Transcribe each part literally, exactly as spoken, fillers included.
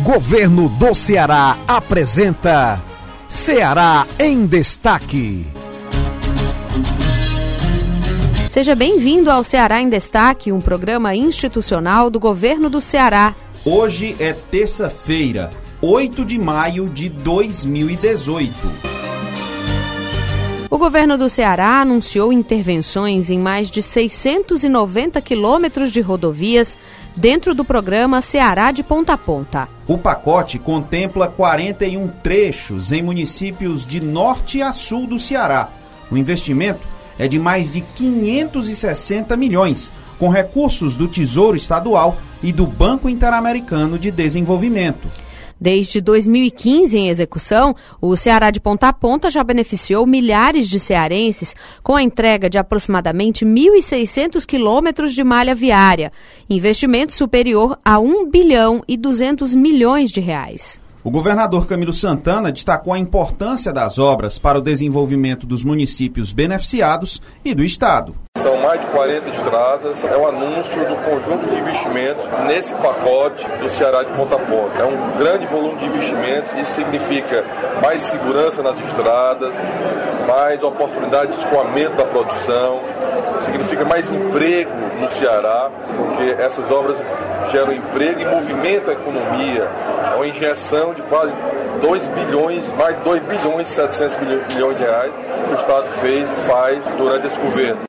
Governo do Ceará apresenta Ceará em Destaque. Seja bem-vindo ao Ceará em Destaque, um programa institucional do Governo do Ceará. Hoje é terça-feira, oito de maio de dois mil e dezoito. O governo do Ceará anunciou intervenções em mais de seiscentos e noventa quilômetros de rodovias dentro do programa Ceará de Ponta a Ponta. O pacote contempla quarenta e um trechos em municípios de norte a sul do Ceará. O investimento é de mais de quinhentos e sessenta milhões, com recursos do Tesouro Estadual e do Banco Interamericano de Desenvolvimento. Desde dois mil e quinze, em execução, o Ceará de Ponta a Ponta já beneficiou milhares de cearenses com a entrega de aproximadamente mil e seiscentos quilômetros de malha viária, investimento superior a um bilhão e duzentos milhões de reais. O governador Camilo Santana destacou a importância das obras para o desenvolvimento dos municípios beneficiados e do Estado. São mais de quarenta estradas, é o anúncio do conjunto de investimentos nesse pacote do Ceará de Ponta a Ponta. É um grande volume de investimentos, isso significa mais segurança nas estradas, mais oportunidade de escoamento da produção, significa mais emprego no Ceará, porque essas obras geram emprego e movimentam a economia. É uma injeção de quase dois bilhões, mais de dois bilhões e setecentos milhões de reais que o Estado fez e faz durante esse governo.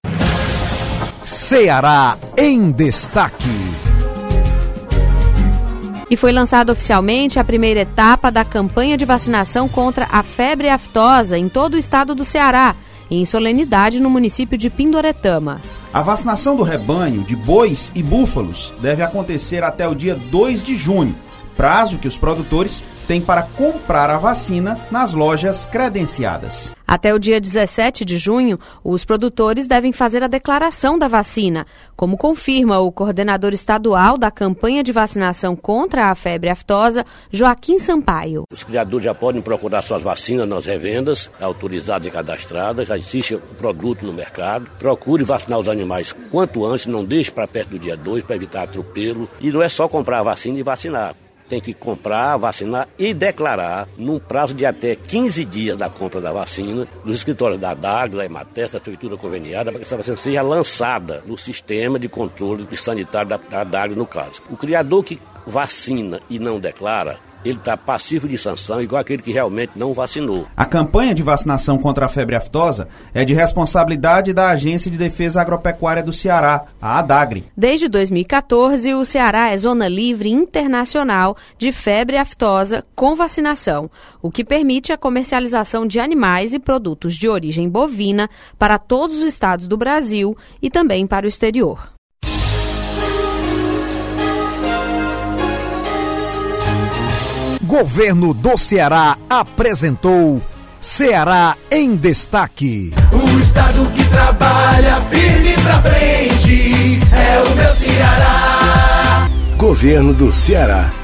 Ceará em Destaque. E foi lançada oficialmente a primeira etapa da campanha de vacinação contra a febre aftosa em todo o estado do Ceará, em solenidade no município de Pindoretama. A vacinação do rebanho de bois e búfalos deve acontecer até o dia dois de junho, prazo que os produtores têm para comprar a vacina nas lojas credenciadas. Até o dia dezessete de junho, os produtores devem fazer a declaração da vacina, como confirma o coordenador estadual da campanha de vacinação contra a febre aftosa, Joaquim Sampaio. Os criadores já podem procurar suas vacinas nas revendas, autorizadas e cadastradas, já existe o produto no mercado. Procure vacinar os animais quanto antes, não deixe para perto do dia dois para evitar atropelo. E não é só comprar a vacina e vacinar. Tem que comprar, vacinar e declarar num prazo de até quinze dias da compra da vacina nos escritórios da ADAGRE, da Emater, da Prefeitura Conveniada, para que essa vacina seja lançada no sistema de controle sanitário da, da ADAGRE, no caso. O criador que vacina e não declara, ele está passivo de sanção, igual aquele que realmente não vacinou. A campanha de vacinação contra a febre aftosa é de responsabilidade da Agência de Defesa Agropecuária do Ceará, a ADAGRE. Desde dois mil e catorze, o Ceará é zona livre internacional de febre aftosa com vacinação, o que permite a comercialização de animais e produtos de origem bovina para todos os estados do Brasil e também para o exterior. Governo do Ceará apresentou Ceará em Destaque. O estado que trabalha firme pra frente é o meu Ceará. Governo do Ceará.